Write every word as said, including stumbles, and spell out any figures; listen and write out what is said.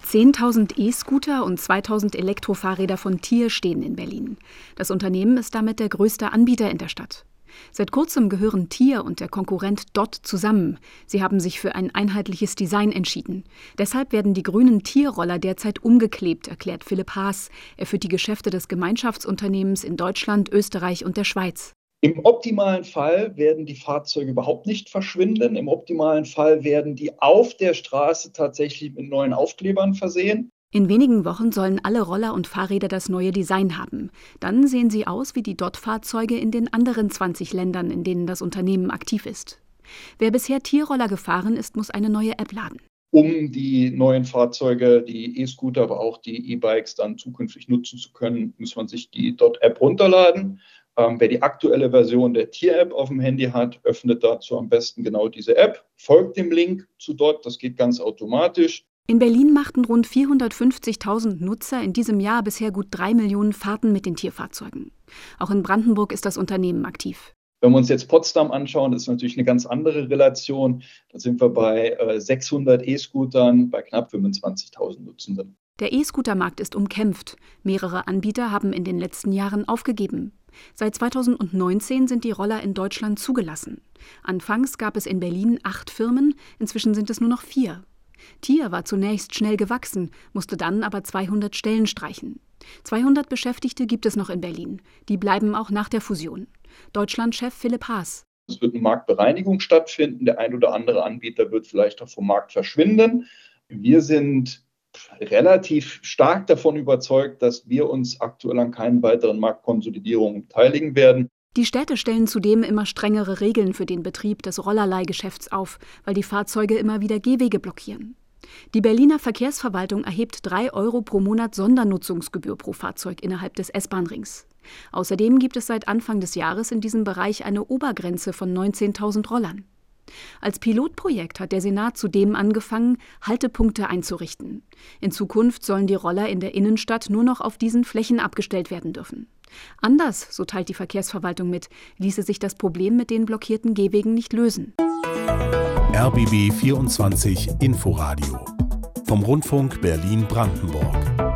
zehntausend E-Scooter und zweitausend Elektrofahrräder von Tier stehen in Berlin. Das Unternehmen ist damit der größte Anbieter in der Stadt. Seit kurzem gehören Tier und der Konkurrent Dott zusammen. Sie haben sich für ein einheitliches Design entschieden. Deshalb werden die grünen Tier-Roller derzeit umgeklebt, erklärt Philipp Haas. Er führt die Geschäfte des Gemeinschaftsunternehmens in Deutschland, Österreich und der Schweiz. Im optimalen Fall werden die Fahrzeuge überhaupt nicht verschwinden. Im optimalen Fall werden die auf der Straße tatsächlich mit neuen Aufklebern versehen. In wenigen Wochen sollen alle Roller und Fahrräder das neue Design haben. Dann sehen sie aus wie die Dott-Fahrzeuge in den anderen zwanzig Ländern, in denen das Unternehmen aktiv ist. Wer bisher Tierroller gefahren ist, muss eine neue App laden. Um die neuen Fahrzeuge, die E-Scooter, aber auch die E-Bikes dann zukünftig nutzen zu können, muss man sich die Dott-App runterladen. Ähm, wer die aktuelle Version der Tier-App auf dem Handy hat, öffnet dazu am besten genau diese App, folgt dem Link zu Dott, das geht ganz automatisch. In Berlin machten rund vierhundertfünfzigtausend Nutzer in diesem Jahr bisher gut drei Millionen Fahrten mit den Tierfahrzeugen. Auch in Brandenburg ist das Unternehmen aktiv. Wenn wir uns jetzt Potsdam anschauen, das ist natürlich eine ganz andere Relation. Da sind wir bei äh, sechshundert E-Scootern, bei knapp fünfundzwanzigtausend Nutzenden. Der E-Scooter-Markt ist umkämpft. Mehrere Anbieter haben in den letzten Jahren aufgegeben. Seit zweitausendneunzehn sind die Roller in Deutschland zugelassen. Anfangs gab es in Berlin acht Firmen, inzwischen sind es nur noch vier. Tier war zunächst schnell gewachsen, musste dann aber zweihundert Stellen streichen. zweihundert Beschäftigte gibt es noch in Berlin. Die bleiben auch nach der Fusion. Deutschlandchef Philipp Haas. Es wird eine Marktbereinigung stattfinden. Der ein oder andere Anbieter wird vielleicht auch vom Markt verschwinden. Wir sind relativ stark davon überzeugt, dass wir uns aktuell an keinen weiteren Marktkonsolidierungen beteiligen werden. Die Städte stellen zudem immer strengere Regeln für den Betrieb des Rollerleihgeschäfts auf, weil die Fahrzeuge immer wieder Gehwege blockieren. Die Berliner Verkehrsverwaltung erhebt drei Euro pro Monat Sondernutzungsgebühr pro Fahrzeug innerhalb des S-Bahn-Rings. Außerdem gibt es seit Anfang des Jahres in diesem Bereich eine Obergrenze von neunzehntausend Rollern. Als Pilotprojekt hat der Senat zudem angefangen, Haltepunkte einzurichten. In Zukunft sollen die Roller in der Innenstadt nur noch auf diesen Flächen abgestellt werden dürfen. Anders, so teilt die Verkehrsverwaltung mit, ließe sich das Problem mit den blockierten Gehwegen nicht lösen. R B B vierundzwanzig Inforadio vom Rundfunk Berlin-Brandenburg.